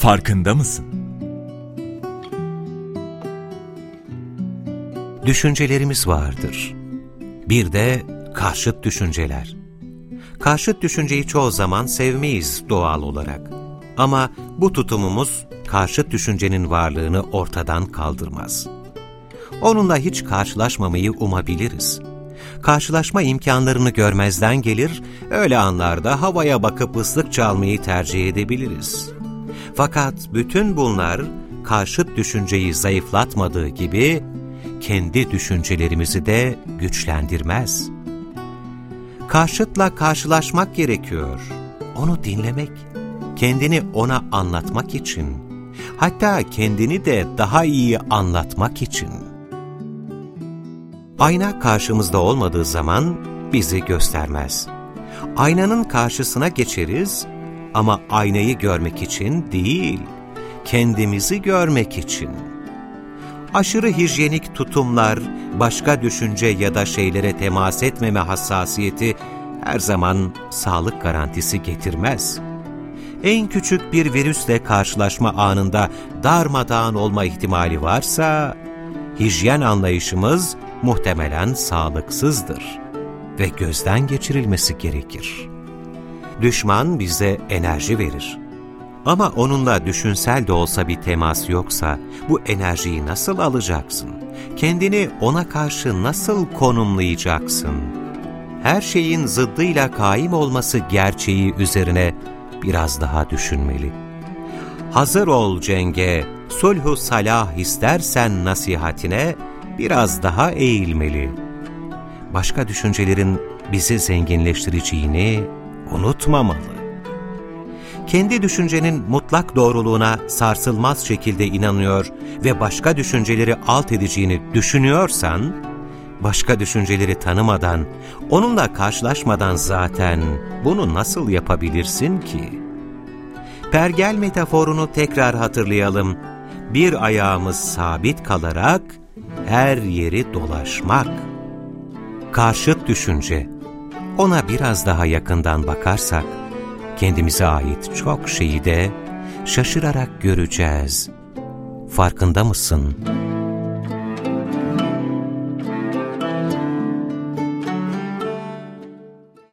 Farkında mısın? Düşüncelerimiz vardır. Bir de karşıt düşünceler. Karşıt düşünceyi çoğu zaman sevmeyiz doğal olarak. Ama bu tutumumuz karşıt düşüncenin varlığını ortadan kaldırmaz. Onunla hiç karşılaşmamayı umabiliriz. Karşılaşma imkanlarını görmezden gelir, öyle anlarda havaya bakıp ıslık çalmayı tercih edebiliriz. Fakat bütün bunlar karşıt düşünceyi zayıflatmadığı gibi kendi düşüncelerimizi de güçlendirmez. Karşıtla karşılaşmak gerekiyor. Onu dinlemek, kendini ona anlatmak için, hatta kendini de daha iyi anlatmak için. Ayna karşımızda olmadığı zaman bizi göstermez. Aynanın karşısına geçeriz ama aynayı görmek için değil, kendimizi görmek için. Aşırı hijyenik tutumlar, başka düşünce ya da şeylere temas etmeme hassasiyeti her zaman sağlık garantisi getirmez. En küçük bir virüsle karşılaşma anında darmadağın olma ihtimali varsa, hijyen anlayışımız muhtemelen sağlıksızdır ve gözden geçirilmesi gerekir. Düşman bize enerji verir. Ama onunla düşünsel de olsa bir temas yoksa, bu enerjiyi nasıl alacaksın? Kendini ona karşı nasıl konumlayacaksın? Her şeyin zıddıyla kaim olması gerçeği üzerine biraz daha düşünmeli. Hazır ol cenge, sulhu salah istersen nasihatine biraz daha eğilmeli. Başka düşüncelerin bizi zenginleştireceğini unutmamalı. Kendi düşüncenin mutlak doğruluğuna sarsılmaz şekilde inanıyor ve başka düşünceleri alt edeceğini düşünüyorsan, başka düşünceleri tanımadan, onunla karşılaşmadan zaten bunu nasıl yapabilirsin ki? Pergel metaforunu tekrar hatırlayalım. Bir ayağımız sabit kalarak her yeri dolaşmak. Karşıt düşünce, ona biraz daha yakından bakarsak, kendimize ait çok şeyi de şaşırarak göreceğiz. Farkında mısın?